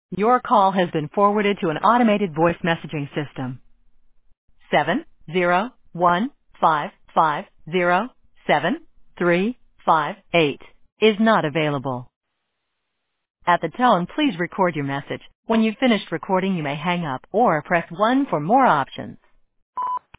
Your call has been forwarded to an automated voice messaging system. 701550738 is not available. At the tone, please record your message. When you've finished recording, you may hang up or press 1 for more options.